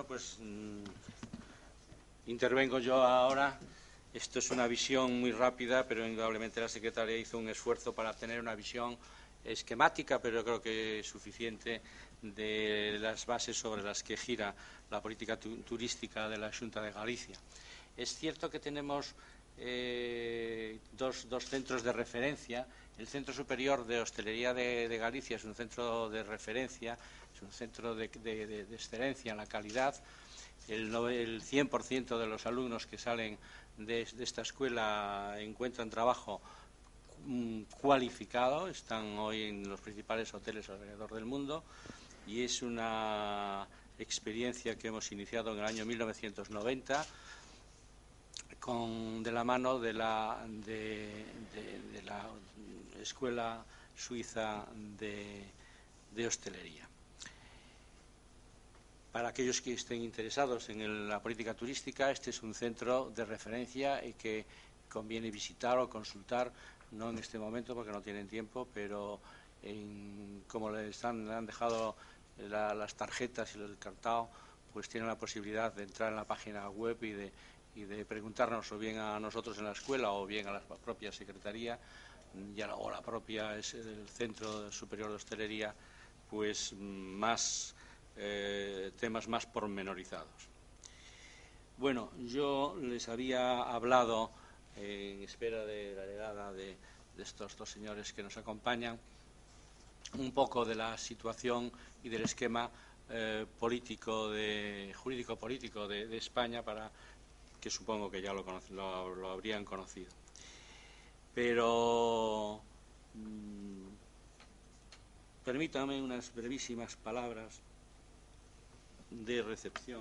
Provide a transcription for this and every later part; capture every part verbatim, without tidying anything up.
Bueno, pues mmm, intervengo yo ahora. Esto es una visión muy rápida, pero indudablemente la secretaria hizo un esfuerzo para tener una visión esquemática, pero creo que suficiente, de las bases sobre las que gira la política tu turística de la Xunta de Galicia. Es cierto que tenemos eh, dos, dos centros de referencia. El Centro Superior de Hostelería de, de Galicia es un centro de referencia, es un centro de, de, de, de excelencia en la calidad. El, el cien por ciento de los alumnos que salen de, de esta escuela encuentran trabajo cualificado, están hoy en los principales hoteles alrededor del mundo, y es una experiencia que hemos iniciado en el año mil novecientos noventa con, de la mano de la, de, de, de la Escuela Suiza de, de Hostelería. Para aquellos que estén interesados en el, la política turística, este es un centro de referencia y que conviene visitar o consultar, no en este momento porque no tienen tiempo, pero en, como les han, le han dejado la, las tarjetas y el cartao, pues tienen la posibilidad de entrar en la página web y de, y de preguntarnos o bien a nosotros en la escuela o bien a la propia secretaría ya, o la propia es el Centro Superior de Hostelería, pues más eh, temas más pormenorizados. Bueno, yo les había hablado eh, en espera de la llegada de, de estos dos señores que nos acompañan, un poco de la situación y del esquema eh, político de, jurídico-político de, de España, para que supongo que ya lo, lo, lo habrían conocido. Pero mmm, permítanme unas brevísimas palabras de recepción.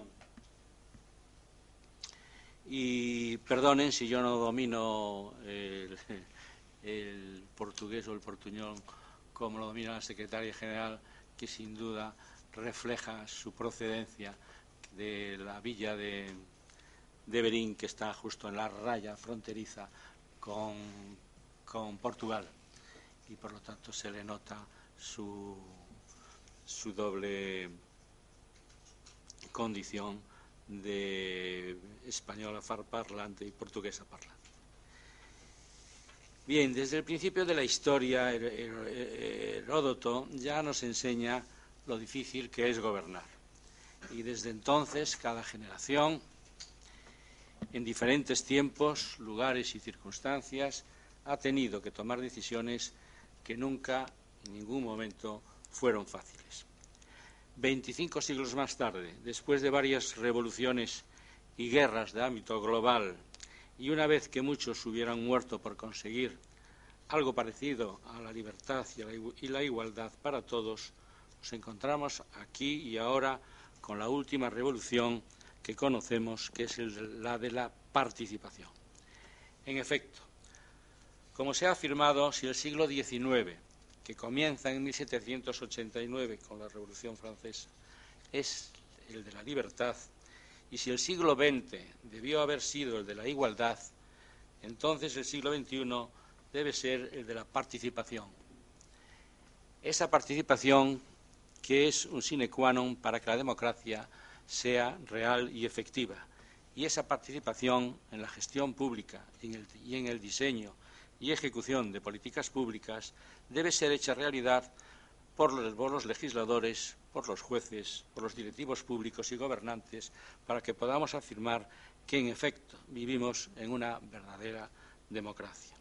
Y perdonen si yo no domino el, el portugués o el portuñol como lo domina la secretaria general, que sin duda refleja su procedencia de la villa de, de Verín, que está justo en la raya fronteriza con, con Portugal, y por lo tanto se le nota su, su doble condición de española parlante y portuguesa parlante. Bien, desde el principio de la historia, Heródoto ya nos enseña lo difícil que es gobernar. Y desde entonces, cada generación, en diferentes tiempos, lugares y circunstancias, ha tenido que tomar decisiones que nunca, en ningún momento, fueron fáciles. Veinticinco siglos más tarde, después de varias revoluciones y guerras de ámbito global, y una vez que muchos hubieran muerto por conseguir algo parecido a la libertad y, a la, y la igualdad para todos, nos encontramos aquí y ahora con la última revolución que conocemos, que es el, la de la participación. En efecto, como se ha afirmado, si el siglo diecinueve, que comienza en mil setecientos ochenta y nueve con la Revolución Francesa, es el de la libertad, y si el siglo veinte debió haber sido el de la igualdad, entonces el siglo veintiuno debe ser el de la participación. Esa participación que es un sine qua non para que la democracia sea real y efectiva. Y esa participación en la gestión pública y en el, y en el diseño y ejecución de políticas públicas debe ser hecha realidad por los, por los legisladores, por los jueces, por los directivos públicos y gobernantes, para que podamos afirmar que, en efecto, vivimos en una verdadera democracia.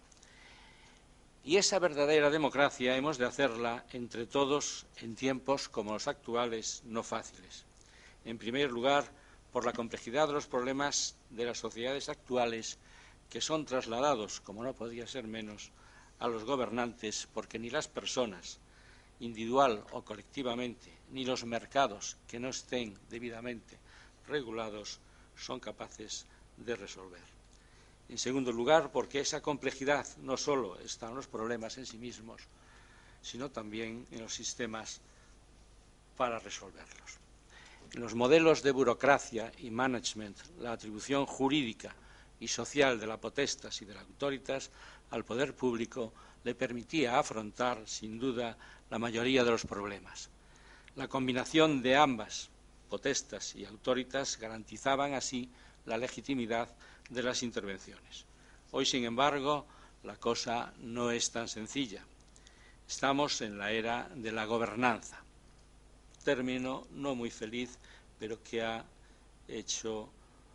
Y esa verdadera democracia hemos de hacerla entre todos en tiempos como los actuales, no fáciles. En primer lugar, por la complejidad de los problemas de las sociedades actuales, que son trasladados, como no podía ser menos, a los gobernantes, porque ni las personas, individual o colectivamente, ni los mercados que no estén debidamente regulados son capaces de resolver. En segundo lugar, porque esa complejidad no solo está en los problemas en sí mismos, sino también en los sistemas para resolverlos. En los modelos de burocracia y management, la atribución jurídica y social de la potestas y de la autoritas al poder público le permitía afrontar, sin duda, la mayoría de los problemas. La combinación de ambas potestas y autoritas garantizaban así la legitimidad de las intervenciones. Hoy, sin embargo, la cosa no es tan sencilla. Estamos en la era de la gobernanza, término no muy feliz, pero que ha hecho,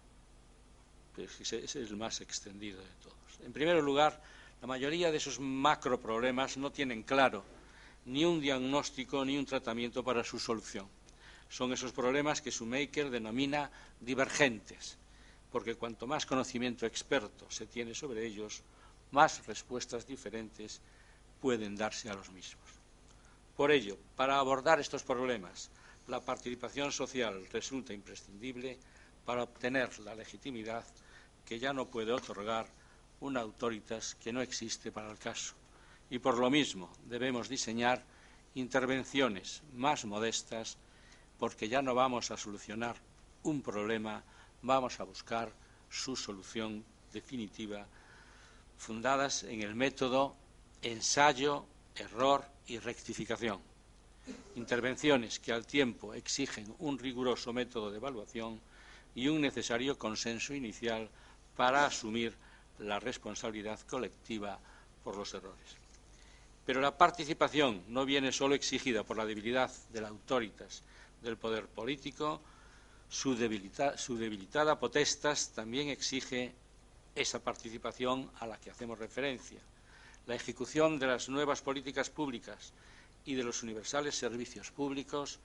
es el más extendido de todos. En primer lugar, la mayoría de esos macroproblemas no tienen claro ni un diagnóstico ni un tratamiento para su solución. Son esos problemas que Shoemaker denomina divergentes, porque cuanto más conocimiento experto se tiene sobre ellos, más respuestas diferentes pueden darse a los mismos. Por ello, para abordar estos problemas, la participación social resulta imprescindible para obtener la legitimidad que ya no puede otorgar una autoritas que no existe para el caso. Y por lo mismo debemos diseñar intervenciones más modestas, porque ya no vamos a solucionar un problema, vamos a buscar su solución definitiva, fundadas en el método ensayo, error y rectificación. Intervenciones que al tiempo exigen un riguroso método de evaluación y un necesario consenso inicial para asumir la responsabilidad colectiva por los errores. Pero la participación no viene solo exigida por la debilidad de la autoritas del poder político, su, debilita, su debilitada potestas también exige esa participación a la que hacemos referencia. La ejecución de las nuevas políticas públicas y de los universales servicios públicos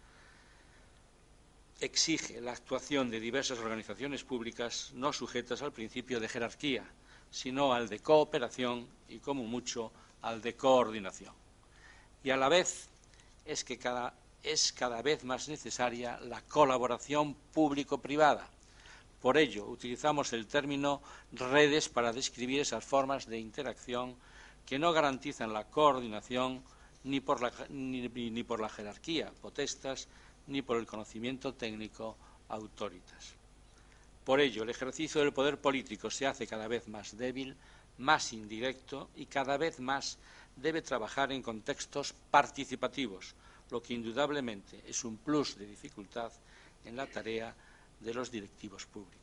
exige la actuación de diversas organizaciones públicas no sujetas al principio de jerarquía, sino al de cooperación y, como mucho, al de coordinación. Y a la vez es que cada, es cada vez más necesaria la colaboración público-privada. Por ello, utilizamos el término redes para describir esas formas de interacción que no garantizan la coordinación ni por la, ni, ni por la jerarquía, potestas, ni por el conocimiento técnico, autoritas. Por ello, el ejercicio del poder político se hace cada vez más débil, más indirecto y cada vez más debe trabajar en contextos participativos, lo que indudablemente es un plus de dificultad en la tarea de los directivos públicos.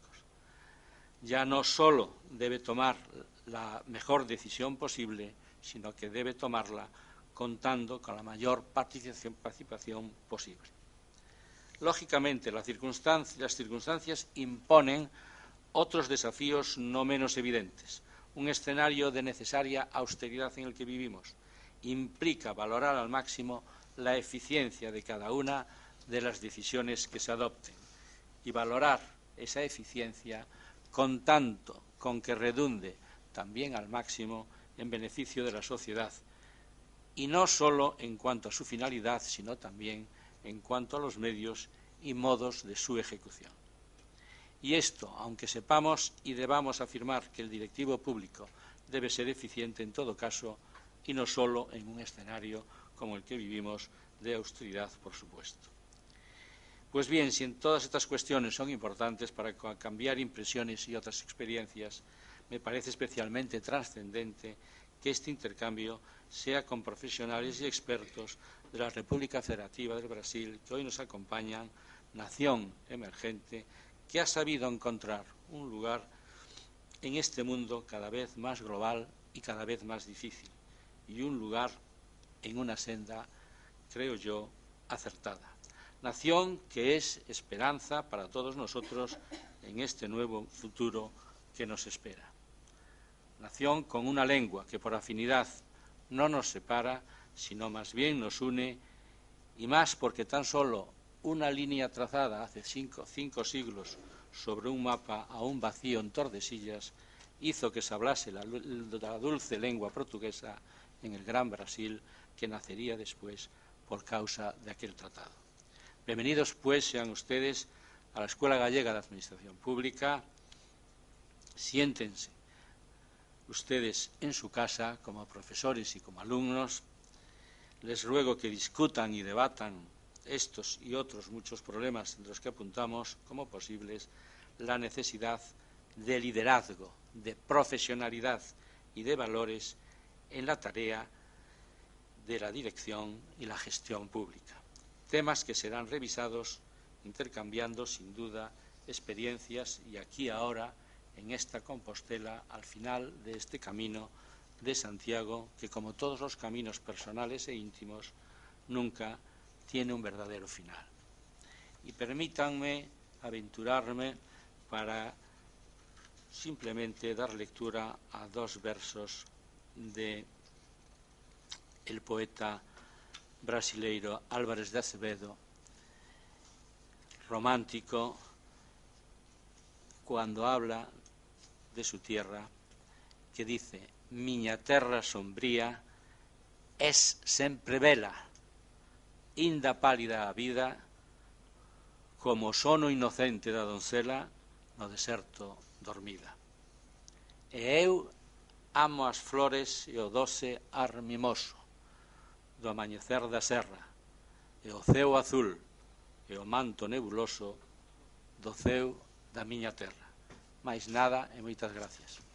Ya no solo debe tomar la mejor decisión posible, sino que debe tomarla contando con la mayor participación, participación posible. Lógicamente, las circunstancias, las circunstancias imponen otros desafíos no menos evidentes. Un escenario de necesaria austeridad en el que vivimos implica valorar al máximo la eficiencia de cada una de las decisiones que se adopten y valorar esa eficiencia contando con que redunde también al máximo en beneficio de la sociedad, y no solo en cuanto a su finalidad, sino también en cuanto a los medios y modos de su ejecución. Y esto, aunque sepamos y debamos afirmar que el directivo público debe ser eficiente en todo caso, y no solo en un escenario como el que vivimos de austeridad, por supuesto. Pues bien, si en todas estas cuestiones son importantes para cambiar impresiones y otras experiencias, me parece especialmente trascendente que este intercambio sea con profesionales y expertos de la República Federativa del Brasil, que hoy nos acompañan, nación emergente, que ha sabido encontrar un lugar en este mundo cada vez más global y cada vez más difícil, y un lugar en una senda, creo yo, acertada. Nación que es esperanza para todos nosotros en este nuevo futuro que nos espera. Nación con una lengua que por afinidad no nos separa, sino más bien nos une, y más porque tan solo una línea trazada hace cinco, cinco siglos sobre un mapa aún vacío en Tordesillas hizo que se hablase la, la dulce lengua portuguesa en el Gran Brasil, que nacería después por causa de aquel tratado. Bienvenidos, pues, sean ustedes a la Escuela Gallega de Administración Pública. Siéntense ustedes en su casa como profesores y como alumnos. Les ruego que discutan y debatan estos y otros muchos problemas entre los que apuntamos como posibles, la necesidad de liderazgo, de profesionalidad y de valores en la tarea de la dirección y la gestión pública. Temas que serán revisados intercambiando, sin duda, experiencias y aquí ahora, en esta Compostela, al final de este camino de Santiago, que como todos los caminos personales e íntimos, nunca tiene un verdadero final. Y permítanme aventurarme para simplemente dar lectura a dos versos de el poeta brasileiro Álvares de Acevedo, romántico, cuando habla de su tierra, que dice: miña terra sombría es sempre vela, inda pálida a vida, como sono inocente da doncela no deserto dormida. E eu amo as flores e o doce ar mimoso do amañecer da serra, e o ceo azul e o manto nebuloso do ceo da miña terra. Mais nada e moitas gracias.